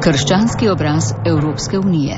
Krščanski obraz Evropske unije.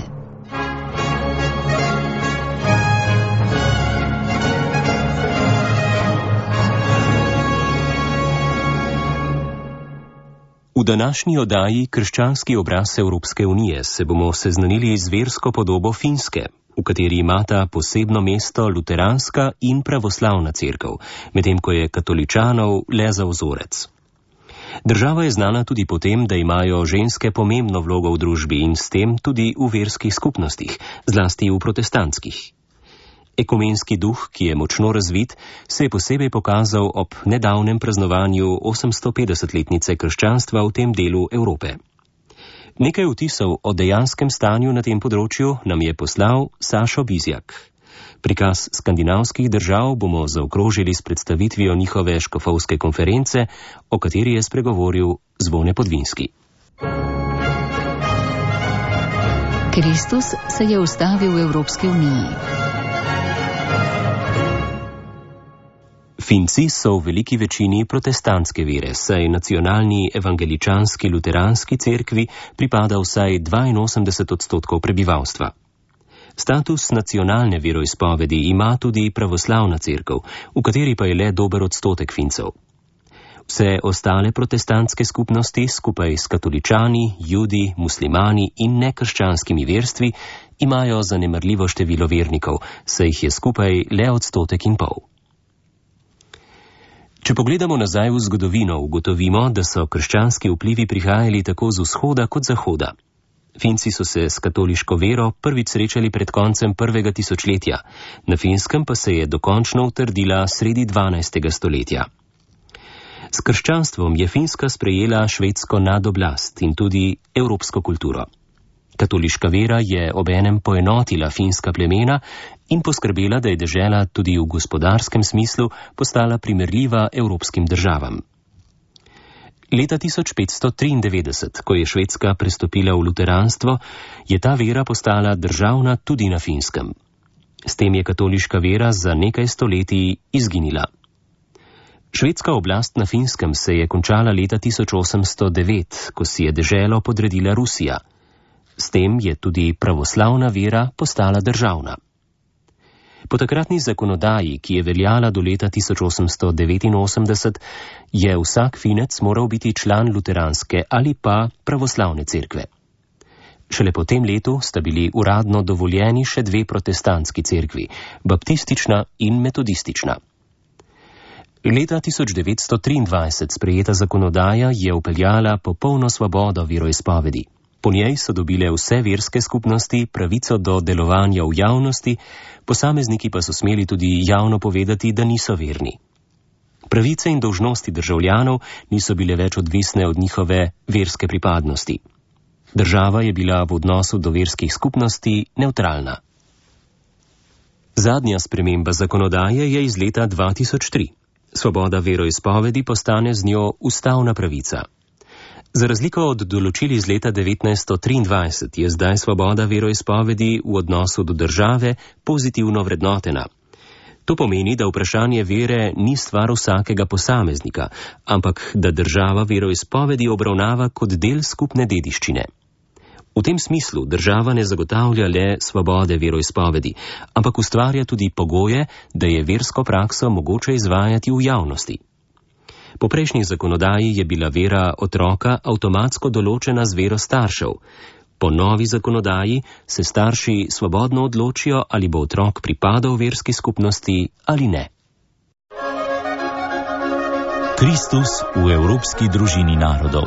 V današnji oddaji Krščanski obraz Evropske unije se bomo seznanili z versko podobo Finske, v kateri imata posebno mesto luteranska in pravoslavna cerkev, medtem ko je katoličanov le za vzorec. Država je znana tudi po tem, da imajo ženske pomembno vlogo v družbi in s tem tudi v verskih skupnostih, zlasti v protestantskih. Ekumenski duh, ki je močno razvit, se je posebej pokazal ob nedavnem praznovanju 850-letnice krščanstva v tem delu Evrope. Nekaj vtisov o dejanskem stanju na tem področju nam je poslal Sašo Bizjak. Prikaz skandinavskih držav bomo zaokrožili s predstavitvijo njihove škofovske konference, o kateri je spregovoril Zvone Podvinski. Kristus se je ustavil v Evropski uniji. Finci so v veliki večini protestantske vere, saj nacionalni evangeličanski luteranski cerkvi pripada vsaj 82% prebivalstva. Status nacionalne veroizpovedi ima tudi pravoslavna cerkev, v kateri pa je le dober odstotek Fincev. Vse ostale protestantske skupnosti skupaj s katoličani, judi, muslimani in nekrščanskimi verstvi imajo zanemarljivo število vernikov, saj jih je skupaj le 1,5 %. Če pogledamo nazaj v zgodovino, ugotovimo, da so krščanski vplivi prihajali tako z vzhoda kot zahoda. Finci so se s katoliško vero prvič srečali pred koncem 1. tisočletja, na Finskem pa se je dokončno utrdila sredi 12. stoletja. S krščanstvom je Finska sprejela švedsko nadoblast in tudi evropsko kulturo. Katoliška vera je obenem poenotila finska plemena in poskrbela, da je dežela tudi v gospodarskem smislu postala primerljiva evropskim državam. Leta 1593, ko je Švedska prestopila v luteranstvo, je ta vera postala državna tudi na Finskem. S tem je katoliška vera za nekaj stoletij izginila. Švedska oblast na Finskem se je končala leta 1809, ko si je deželo podredila Rusija. S tem je tudi pravoslavna vera postala državna. Po takratni zakonodaji, ki je veljala do leta 1889, je vsak Finec moral biti član luteranske ali pa pravoslavne cerkve. Šele po tem letu sta bili uradno dovoljeni še 2 protestantski cerkvi, baptistična in metodistična. Leta 1923 sprejeta zakonodaja je vpeljala popolno svobodo veroizpovedi. Po njej so dobile vse verske skupnosti pravico do delovanja v javnosti, posamezniki pa so smeli tudi javno povedati, da niso verni. Pravice in dolžnosti državljanov niso bile več odvisne od njihove verske pripadnosti. Država je bila v odnosu do verskih skupnosti nevtralna. Zadnja sprememba zakonodaje je iz leta 2003. Svoboda veroizpovedi postane z njo ustavna pravica. Za razliko od določil iz leta 1923 je zdaj svoboda veroizpovedi v odnosu do države pozitivno vrednotena. To pomeni, da vprašanje vere ni stvar vsakega posameznika, ampak da država veroizpovedi obravnava kot del skupne dediščine. V tem smislu država ne zagotavlja le svobode veroizpovedi, ampak ustvarja tudi pogoje, da je versko prakso mogoče izvajati v javnosti. Po prejšnji zakonodaji je bila vera otroka avtomatsko določena z vero staršev. Po novi zakonodaji se starši svobodno odločijo, ali bo otrok pripadal verski skupnosti ali ne. Kristus v evropski družini narodov.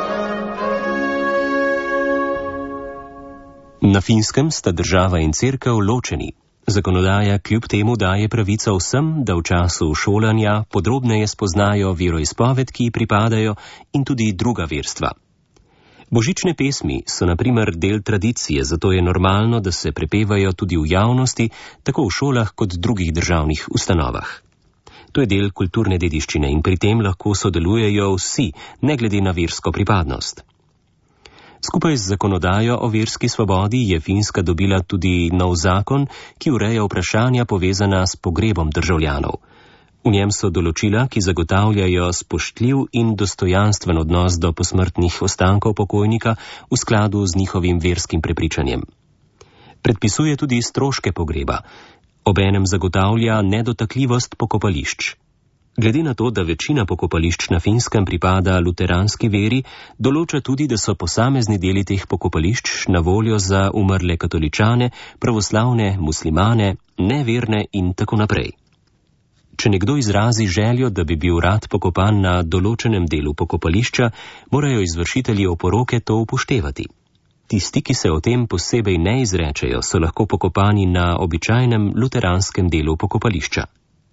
Na Finskem sta država in cerkev ločeni. Zakonodaja kljub temu daje pravico vsem, da v času šolanja podrobneje spoznajo veroizpoved, ki ji pripadajo, in tudi druga verstva. Božične pesmi so na primer del tradicije, zato je normalno, da se prepevajo tudi v javnosti, tako v šolah kot drugih državnih ustanovah. To je del kulturne dediščine in pri tem lahko sodelujejo vsi, ne glede na versko pripadnost. Skupaj z zakonodajo o verski svobodi je Finska dobila tudi nov zakon, ki ureja vprašanja povezana s pogrebom državljanov. V njem so določila, ki zagotavljajo spoštljiv in dostojanstven odnos do posmrtnih ostankov pokojnika v skladu z njihovim verskim prepričanjem. Predpisuje tudi stroške pogreba, obenem zagotavlja nedotakljivost pokopališč. Glede na to, da večina pokopališč na Finskem pripada luteranski veri, določa tudi, da so posamezni deli teh pokopališč na voljo za umrle katoličane, pravoslavne, muslimane, neverne in tako naprej. Če nekdo izrazi željo, da bi bil rad pokopan na določenem delu pokopališča, morajo izvršitelji oporoke to upoštevati. Tisti, ki se o tem posebej ne izrečejo, so lahko pokopani na običajnem luteranskem delu pokopališča.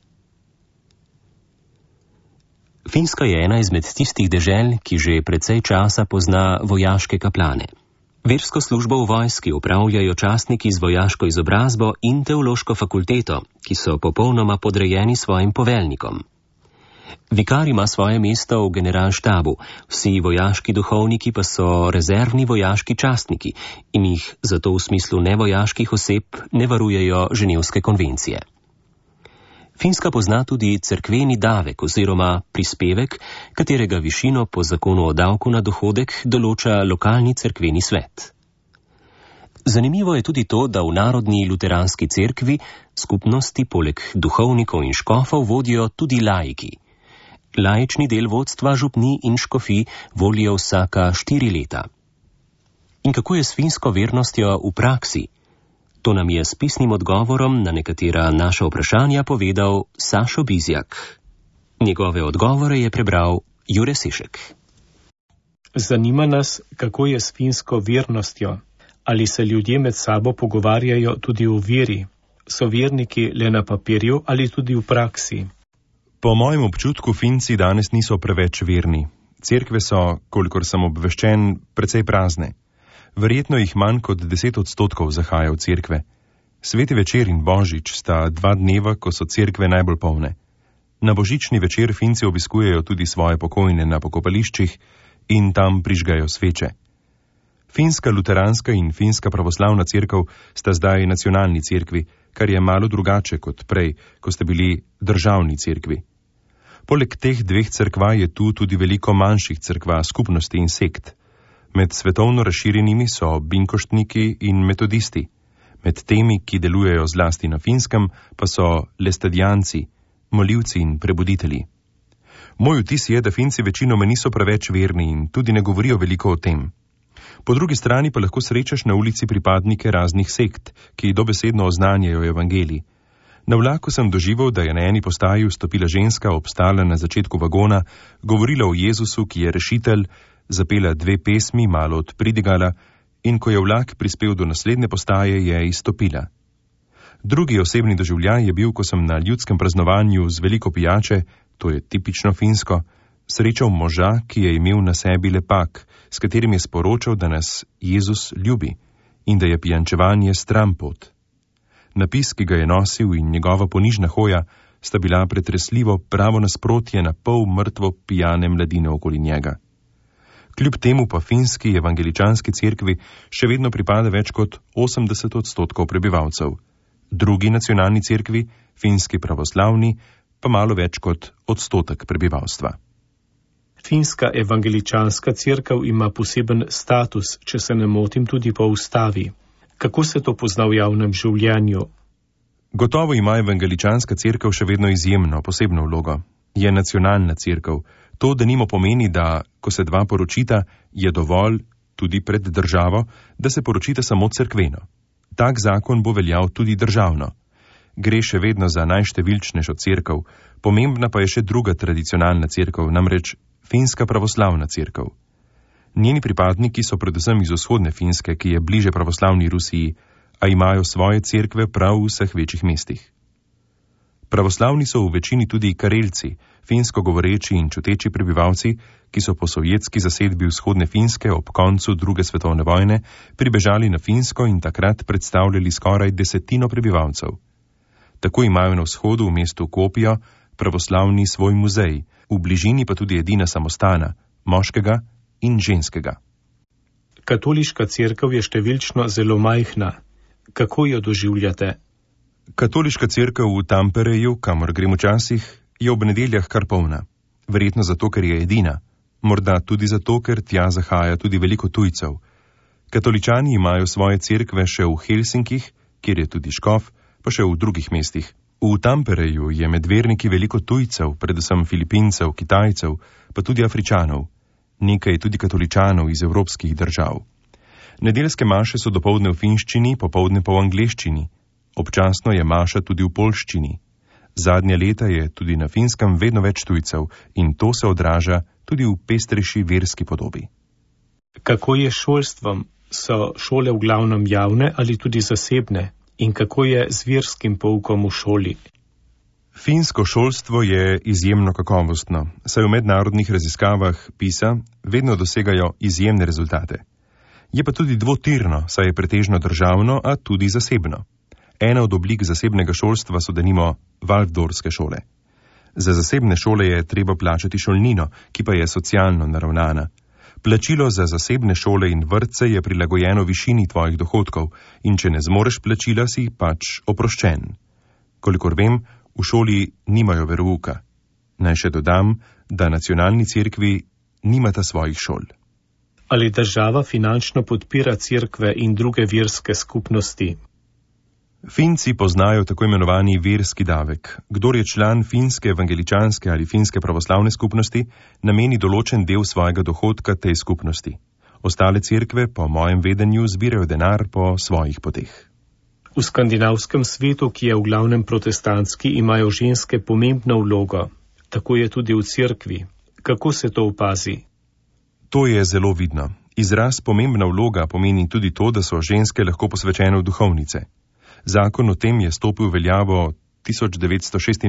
Finska je ena izmed tistih dežel, ki že precej časa pozna vojaške kaplane. Versko službo v vojski upravljajo častniki z vojaško izobrazbo in teološko fakulteto, ki so popolnoma podrejeni svojim poveljnikom. Vikar ima svoje mesto v generalštabu, vsi vojaški duhovniki pa so rezervni vojaški častniki in jih zato v smislu nevojaških oseb ne varujejo ženevske konvencije. Finska pozna tudi cerkveni davek oziroma prispevek, katerega višino po zakonu o davku na dohodek določa lokalni cerkveni svet. Zanimivo je tudi to, da v Narodni luteranski cerkvi skupnosti poleg duhovnikov in škofov vodijo tudi laiki. Laični del vodstva župni in škofi volijo vsaka 4 leta. In kako je s finsko vernostjo v praksi? To nam je s pisnim odgovorom na nekatera naša vprašanja povedal Sašo Bizjak. Njegove odgovore je prebral Jure Sešek. Zanima nas, kako je s finsko vernostjo. Ali se ljudje med sabo pogovarjajo tudi o veri? So verniki le na papirju ali tudi v praksi? Po mojem občutku Finci danes niso preveč verni. Cerkve so, kolikor sem obveščen, precej prazne. Verjetno jih manj kot 10% zahaja v cerkve. Sveti večer in Božič sta 2 dneva, ko so cerkve najbolj polne. Na božični večer Finci obiskujejo tudi svoje pokojne na pokopališčih in tam prižgajo sveče. Finska luteranska in finska pravoslavna cerkev sta zdaj nacionalni cerkvi, kar je malo drugače kot prej, ko ste bili državni cerkvi. Poleg teh 2 cerkva je tu tudi veliko manjših cerkva, skupnosti in sekt. Med svetovno razširjenimi so binkoštniki in metodisti. Med temi, ki delujejo zlasti na Finskem, pa so lestadijanci, molivci in prebuditelji. Moj vtis je, da Finci večinoma niso preveč verni in tudi ne govorijo veliko o tem. Po drugi strani pa lahko srečaš na ulici pripadnike raznih sekt, ki dobesedno oznanjajo evangelij. Na vlaku sem doživel, da je na eni postaji vstopila ženska, obstala na začetku vagona, govorila o Jezusu, ki je rešitelj, zapela 2 pesmi, malo odpridigala in ko je vlak prispel do naslednje postaje, je izstopila. Drugi osebni doživljaj je bil, ko sem na ljudskem praznovanju z veliko pijače, to je tipično finsko, srečal moža, ki je imel na sebi lepak, s katerim je sporočal, da nas Jezus ljubi in da je pijančevanje stran pot. Napis, ki ga je nosil in njegova ponižna hoja, sta bila pretresljivo pravo nasprotje na pol mrtvo pijane mladine okoli njega. Kljub temu pa finski evangeličanski cerkvi še vedno pripada več kot 80% prebivalcev. Drugi nacionalni cerkvi, finski pravoslavni, pa malo več kot 1% prebivalstva. Finska evangeličanska cerkev ima poseben status, če se ne motim, tudi po ustavi. Kako se to pozna v javnem življenju? Gotovo ima evangeličanska cerkev še vedno izjemno, posebno vlogo. Je nacionalna cerkev. To denimo pomeni, da, ko se 2 poročita, je dovolj, tudi pred državo, da se poročita samo cerkveno. Tak zakon bo veljal tudi državno. Gre še vedno za najštevilčnejšo cerkev, pomembna pa je še druga tradicionalna cerkev, namreč finska pravoslavna cerkev. Njeni pripadniki so predvsem iz vzhodne Finske, ki je bliže pravoslavni Rusiji, a imajo svoje cerkve prav v vseh večjih mestih. Pravoslavni so v večini tudi Karelci, finsko govoreči in čuteči prebivalci, ki so po sovjetski zasedbi vzhodne Finske ob koncu 2. svetovne vojne pribežali na Finsko in takrat predstavljali skoraj 10% prebivalcev. Tako imajo na vzhodu v mestu Kuopio pravoslavni svoj muzej, v bližini pa tudi edina samostana, moškega in ženskega. Katoliška cerkev je številčno zelo majhna. Kako jo doživljate? Katoliška cerkev v Tampereju, kamor grem včasih, je ob nedeljah kar polna. Verjetno zato, ker je edina. Morda tudi zato, ker tja zahaja tudi veliko tujcev. Katoličani imajo svoje cerkve še v Helsinkih, kjer je tudi škof, pa še v drugih mestih. V Tampereju je med verniki veliko tujcev, predvsem Filipincev, Kitajcev, pa tudi Afričanov. Nekaj tudi katoličanov iz evropskih držav. Nedeljske maše so dopoldne v finščini, popoldne pa v angleščini. Občasno je maša tudi v poljščini. Zadnja leta je tudi na Finskem vedno več tujcev in to se odraža tudi v pestrejši verski podobi. Kako je s šolstvom? So šole v glavnem javne ali tudi zasebne? In kako je z verskim poukom v šoli? Finsko šolstvo je izjemno kakovostno, saj v mednarodnih raziskavah PISA vedno dosegajo izjemne rezultate. Je pa tudi dvotirno, saj je pretežno državno, a tudi zasebno. Ena od oblik zasebnega šolstva so denimo Waldorfske šole. Za zasebne šole je treba plačati šolnino, ki pa je socialno naravnana. Plačilo za zasebne šole in vrtce je prilagojeno višini tvojih dohodkov in če ne zmoreš plačila, si pač oproščen. Kolikor vem, v šoli nimajo verouka. Naj še dodam, da nacionalni cerkvi nimata svojih šol. Ali država finančno podpira cerkve in druge verske skupnosti? Finci poznajo tako imenovani verski davek. Kdor je član finske evangeličanske ali finske pravoslavne skupnosti, nameni določen del svojega dohodka tej skupnosti. Ostale cerkve, po mojem vedenju, zbirajo denar po svojih poteh. V skandinavskem svetu, ki je v glavnem protestantski, imajo ženske pomembno vlogo. Tako je tudi v cerkvi. Kako se to opazi? To je zelo vidno. Izraz pomembna vloga pomeni tudi to, da so ženske lahko posvečene v duhovnice. Zakon o tem je stopil v veljavo 1986,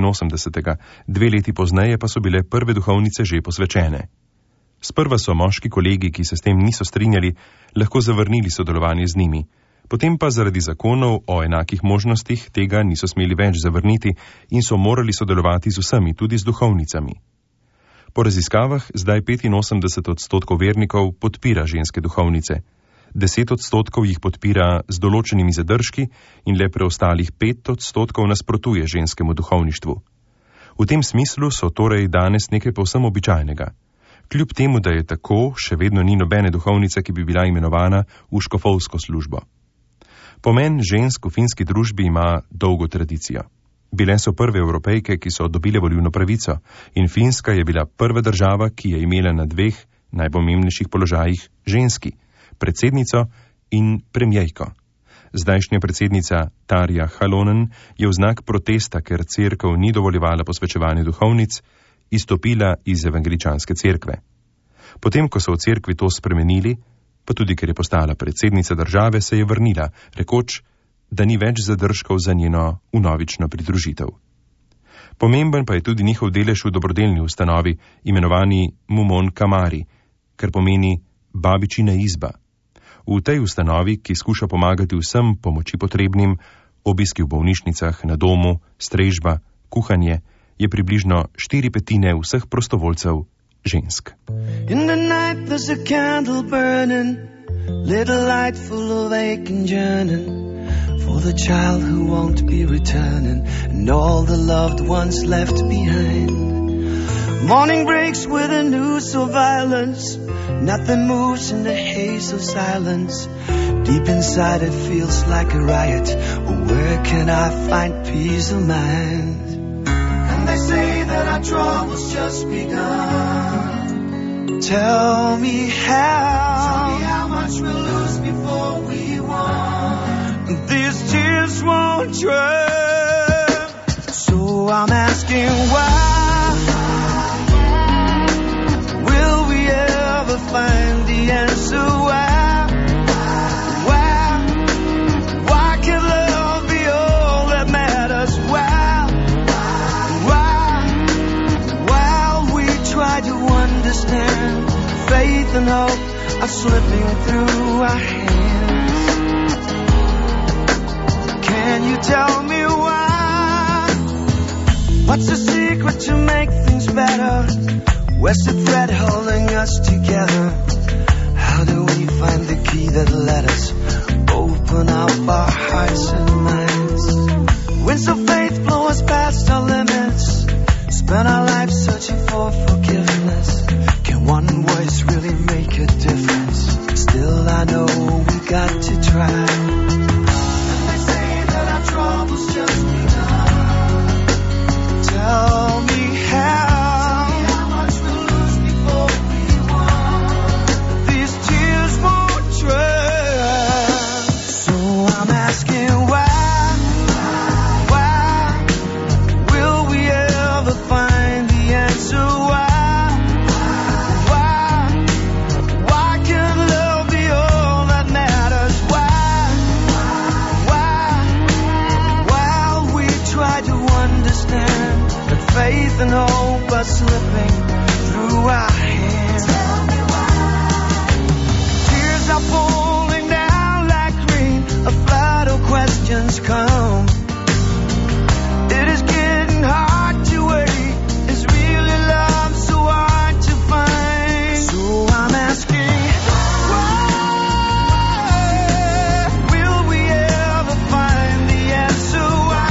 2 leti pozneje pa so bile prve duhovnice že posvečene. Sprva so moški kolegi, ki se s tem niso strinjali, lahko zavrnili sodelovanje z njimi, potem pa zaradi zakonov o enakih možnostih tega niso smeli več zavrniti in so morali sodelovati z vsemi, tudi z duhovnicami. Po raziskavah zdaj 85% vernikov podpira ženske duhovnice. 10% jih podpira z določenimi zadržki in le preostalih 5% nasprotuje ženskemu duhovništvu. V tem smislu so torej danes nekaj povsem običajnega. Kljub temu, da je tako, še vedno ni nobene duhovnice, ki bi bila imenovana v škofovsko službo. Pomen žensk v finski družbi ima dolgo tradicijo. Bile so prve Evropejke, ki so dobile volilno pravico, in Finska je bila prva država, ki je imela na 2 najpomembnejših položajih ženski, predsednico in premijejko. Zdajšnja predsednica Tarja Halonen je v znak protesta, ker cerkev ni dovoljevala posvečevanje duhovnic, izstopila iz evangeličanske cerkve. Potem, ko so v cerkvi to spremenili, pa tudi ker je postala predsednica države, se je vrnila, rekoč, da ni več zadržkov za njeno vnovično pridružitev. Pomemben pa je tudi njihov delež v dobrodelni ustanovi, imenovani Mumon Kamari, kar pomeni babičina izba. V tej ustanovi, ki skuša pomagati vsem pomoči potrebnim, obiski v bolnišnicah, na domu, strežba, kuhanje, je približno 4/5 vseh prostovoljcev žensk. In the night there's a candle burning, little light full of ache and yearning, for the child who won't be returning, and all the loved ones left behind. Morning breaks with a news of violence, nothing moves in the haze of silence. Deep inside it feels like a riot, where can I find peace of mind? And they say that our trouble's just begun. Tell me how much we'll lose before we won. These tears won't dry, so I'm asking why. Find the answer why can love be all that matters? While we try to understand, faith and hope are slipping through our hands. Can you tell me why? What's the secret to make things better? Where's the thread holding us together? How do we find the key that let us open up our hearts and minds? Winds of faith blow us past our limits, Spent our lives searching for forgiveness. Can one voice really make a difference? Still I know we got to try. And they say that our troubles just begun. Tell me how. Faith and hope are slipping through our hands. Tears are falling down like rain. A flood of questions come. It is getting hard to wait. Is really love so hard to find? So I'm asking, why will we ever find the answer?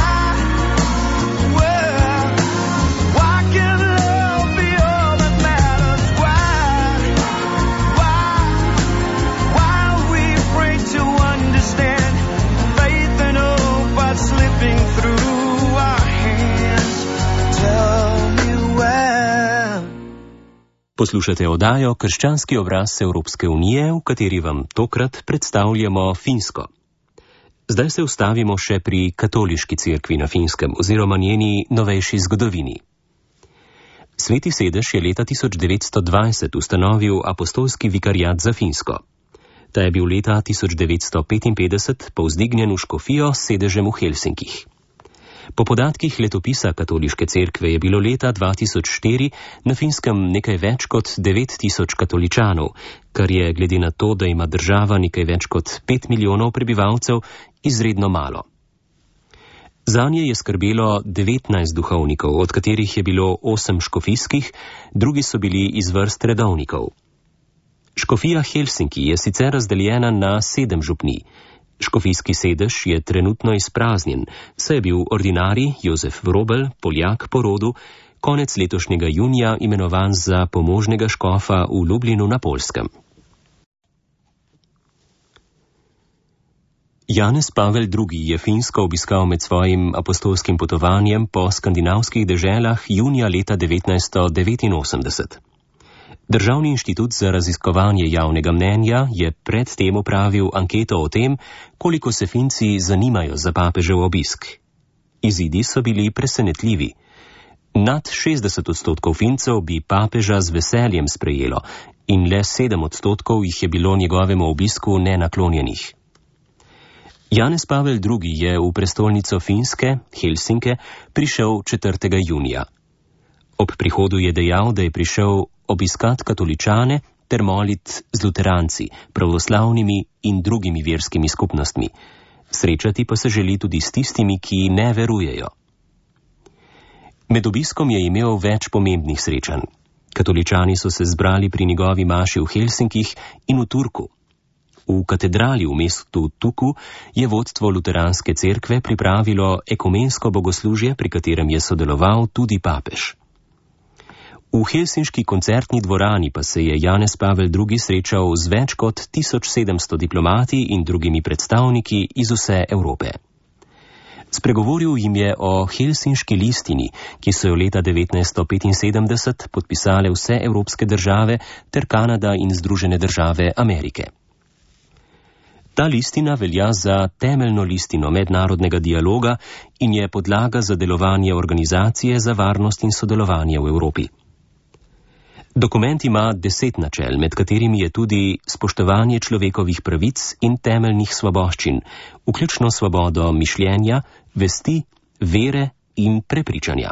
Poslušate oddajo Krščanski obraz Evropske unije, v kateri vam tokrat predstavljamo Finsko. Zdaj se ustavimo še pri katoliški cerkvi na Finskem oziroma njeni novejši zgodovini. Sveti sedež je leta 1920 ustanovil apostolski vikariat za Finsko. Ta je bil leta 1955 povzdignjen v škofijo s sedežem v Helsinkih. Po podatkih letopisa katoliške cerkve je bilo leta 2004 na Finskem nekaj več kot 9000 katoličanov, kar je glede na to, da ima država nekaj več kot 5 milijonov prebivalcev, izredno malo. Zanje je skrbelo 19 duhovnikov, od katerih je bilo 8 škofijskih, drugi so bili iz vrst redovnikov. Škofija Helsinki je sicer razdeljena na 7 župnij. Škofijski sedež je trenutno izpraznjen, saj je bil ordinarij Jozef Vrobel, Poljak po rodu, konec letošnjega junija imenovan za pomožnega škofa v Lublinu na Poljskem. Janez Pavel II. Je Finsko obiskal med svojim apostolskim potovanjem po skandinavskih deželah junija leta 1989. Državni inštitut za raziskovanje javnega mnenja je predtem opravil anketo o tem, koliko se Finci zanimajo za papežev obisk. Izidi so bili presenetljivi. Nad 60% Fincev bi papeža z veseljem sprejelo in le 7% jih je bilo njegovemu obisku nenaklonjenih. Janez Pavel II. Je v prestolnico Finske, Helsinke, prišel 4. junija. Ob prihodu je dejal, da je prišel obiskat katoličane ter molit z luteranci, pravoslavnimi in drugimi verskimi skupnostmi. Srečati pa se želi tudi s tistimi, ki ne verujejo. Med obiskom je imel več pomembnih srečanj. Katoličani so se zbrali pri njegovi maši v Helsinkih in v Turku. V katedrali v mestu Tuku je vodstvo luteranske cerkve pripravilo ekumensko bogoslužje, pri katerem je sodeloval tudi papež. V helsinški koncertni dvorani pa se je Janez Pavel II. Srečal z več kot 1700 diplomati in drugimi predstavniki iz vse Evrope. Spregovoril jim je o helsinški listini, ki so jo leta 1975 podpisale vse evropske države ter Kanada in Združene države Amerike. Ta listina velja za temeljno listino mednarodnega dialoga in je podlaga za delovanje Organizacije za varnost in sodelovanje v Evropi. Dokument ima 10 načel, med katerimi je tudi spoštovanje človekovih pravic in temeljnih svoboščin, vključno svobodo mišljenja, vesti, vere in prepričanja.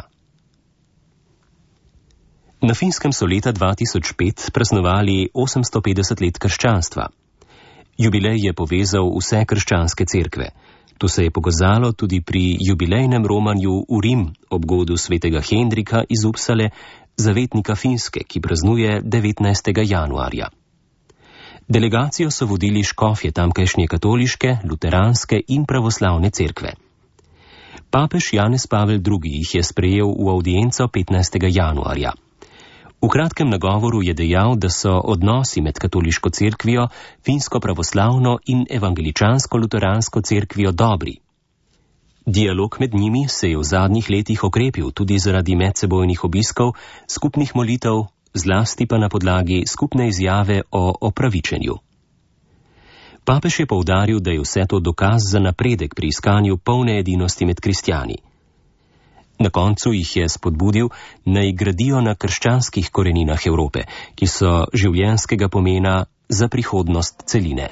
Na Finskem so leta 2005 praznovali 850 let krščanstva. Jubilej je povezal vse krščanske cerkve. To se je pokazalo tudi pri jubilejnem romanju v Rim ob godu svetega Hendrika iz Upsale, zavetnika Finske, ki praznuje 19. januarja. Delegacijo so vodili škofje tamkajšnje katoliške, luteranske in pravoslavne cerkve. Papež Janez Pavel II jih je sprejel v avdienco 15. januarja. V kratkem nagovoru je dejal, da so odnosi med katoliško cerkvijo, finsko pravoslavno in evangeličansko-luteransko cerkvijo dobri. Dialog med njimi se je v zadnjih letih okrepil tudi zaradi medsebojnih obiskov, skupnih molitev, zlasti pa na podlagi skupne izjave o opravičenju. Papež je poudaril, da je vse to dokaz za napredek pri iskanju polne edinosti med kristjani. Na koncu jih je spodbudil, naj gradijo na krščanskih koreninah Evrope, ki so življenjskega pomena za prihodnost celine.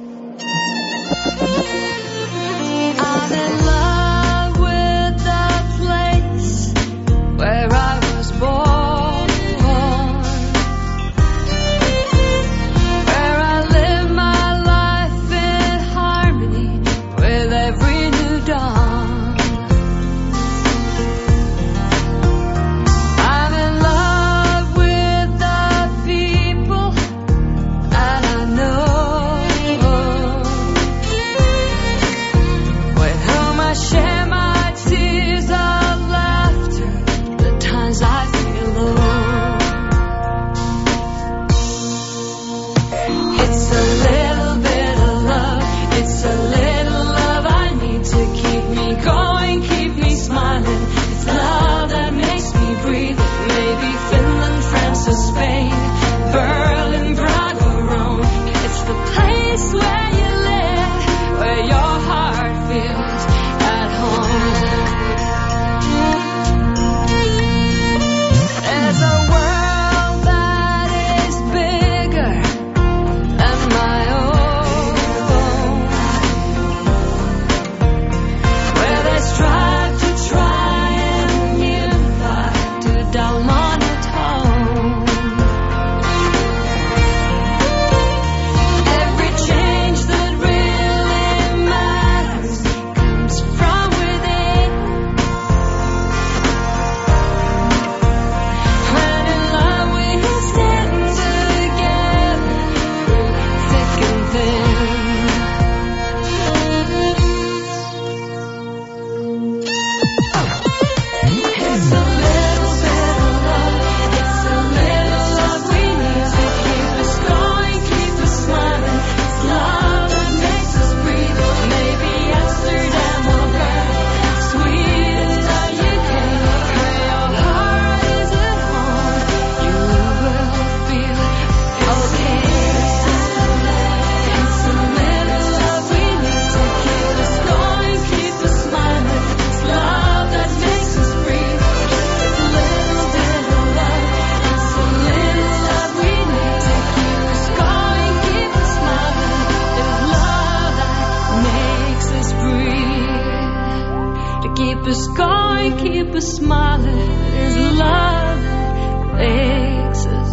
Keep us going, keep us smiling. There's love that makes us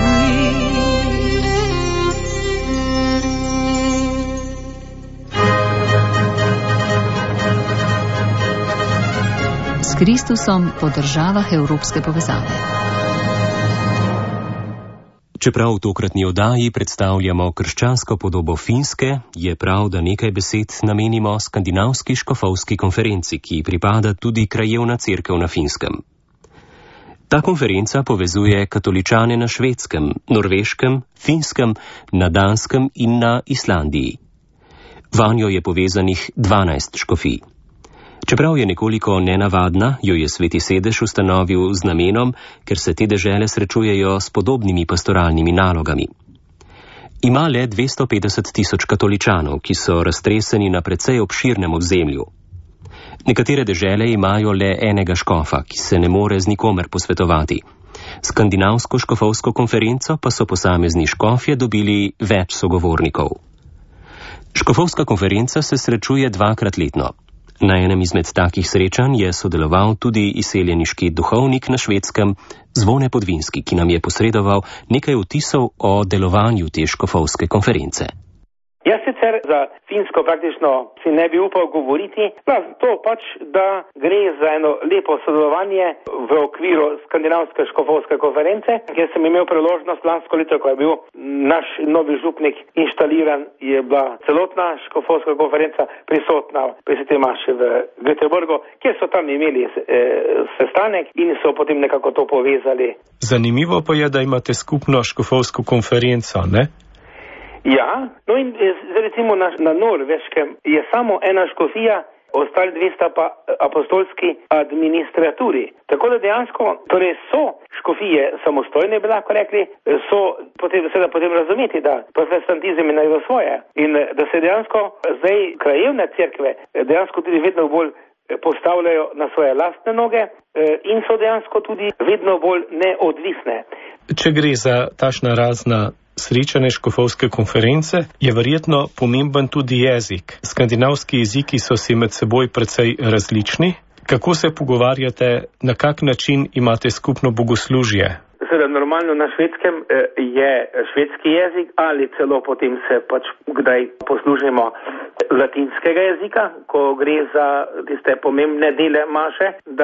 breathe. S Kristusom po državah evropske povezave. Čeprav v tokratni oddaji predstavljamo krščansko podobo Finske, je prav, da nekaj besed namenimo skandinavski škofovski konferenci, ki pripada tudi krajevna cerkev na Finskem. Ta konferenca povezuje katoličane na Švedskem, Norveškem, Finskem, na Danskem in na Islandiji. Vanjo je povezanih 12 škofij. Čeprav je nekoliko nenavadna, jo je Sveti sedež ustanovil z namenom, ker se te dežele srečujejo s podobnimi pastoralnimi nalogami. Ima le 250 tisoč katoličanov, ki so raztreseni na precej obširnem ozemlju. Nekatere dežele imajo le enega škofa, ki se ne more z nikomer posvetovati. Skandinavsko škofovsko konferenco pa so posamezni škofje dobili več sogovornikov. Škofovska konferenca se srečuje 2-krat letno. Na enem izmed takih srečanj je sodeloval tudi izseljeniški duhovnik na Švedskem Zvone Podvinski, ki nam je posredoval nekaj vtisov o delovanju te škofovske konference. Jaz sicer za Finsko praktično si ne bi upal govoriti, to pač, da gre za eno lepo sodelovanje v okviru Skandinavske škofovske konference, kjer sem imel priložnost lansko leto, ko je bil naš novi župnik inštaliran, je bila celotna škofovska konferenca prisotna pri Sveti maši v Göteborgu, kjer so tam imeli sestanek in so potem nekako to povezali. Zanimivo pa je, da imate skupno škofovsko konferenco, ne? Ja, no in recimo na Norveškem je samo ena škofija, ostali 200 pa apostolski administraturi. Tako da dejansko, torej so škofije samostojne, bi lahko rekli, so potem razumeti, da protestantizem je naredil svoje in da se dejansko zdaj krajevne cerkve dejansko tudi vedno bolj postavljajo na svoje lastne noge in so dejansko tudi vedno bolj neodvisne. Če gre za takšna razna srečanje škofovske konference, je verjetno pomemben tudi jezik. Skandinavski jeziki so si med seboj precej različni. Kako se pogovarjate, na kak način imate skupno bogoslužje? Seveda, normalno na švedskem je švedski jezik ali celo potem se pač kdaj poslužimo latinskega jezika, ko gre za tiste pomembne dele maše,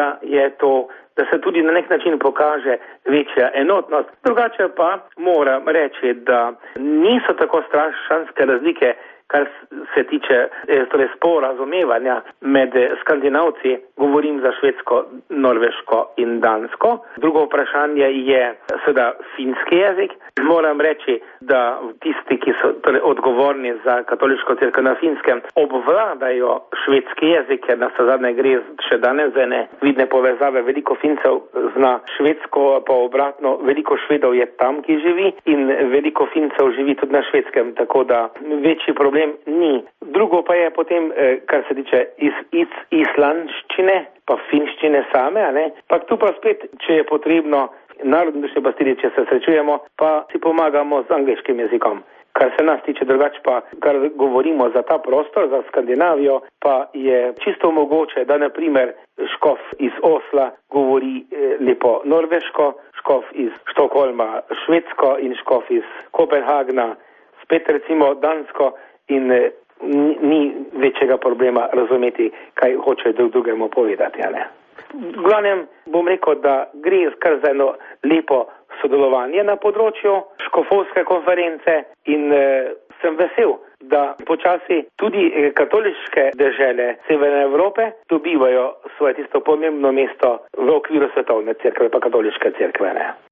da se tudi na nek način pokaže večja enotnost. Drugače pa moram reči, da niso tako strašanske razlike, kar se tiče torej sporazumevanja med Skandinavci, govorim za Švedsko, Norveško in Dansko. Drugo vprašanje je seveda finski jezik. Moram reči, da tisti, ki so torej odgovorni za katoliško cerkev na Finskem, obvladajo švedski jezik, ker na zadnje gre še danes za ene vidne povezave. Veliko Fincev zna švedsko, pa obratno, veliko Švedov je tam, ki živi in veliko Fincev živi tudi na Švedskem, tako da večji problem ni. Drugo pa je potem, kar se tiče islandščine, pa finščine same, pa tu pa spet, če je potrebno, narodni dušni pastiri, če se srečujemo, pa si pomagamo z angleškim jezikom. Kar se nas tiče, drugače pa, kar govorimo za ta prostor, za Skandinavijo, pa je čisto mogoče, da na primer škof iz Osla govori lepo norveško, škof iz Štokholma švedsko in škof iz Kopenhagna spet recimo dansko in ni večjega problema razumeti, kaj hoče drugemu povedati, V glavnem bom rekel, da gre kar za eno lepo sodelovanje na področju škofovske konference in sem vesel, da počasi tudi katoliške dežele Severne Evrope dobivajo svoje tisto pomembno mesto v okviru svetovne cerkve pa katoliške cerkve.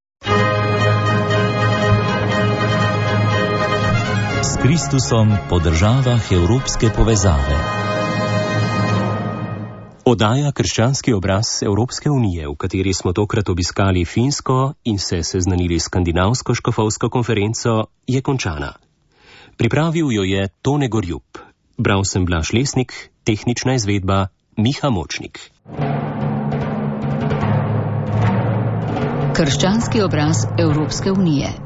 S Kristusom po državah evropske povezave. Oddaja Krščanski obraz Evropske unije, v kateri smo tokrat obiskali Finsko in se seznanili s Skandinavsko škofovsko konferenco, je končana. Pripravil jo je Tone Gorjup. Bral sem Blaž Lesnik, tehnična izvedba Miha Močnik. Krščanski obraz Evropske unije.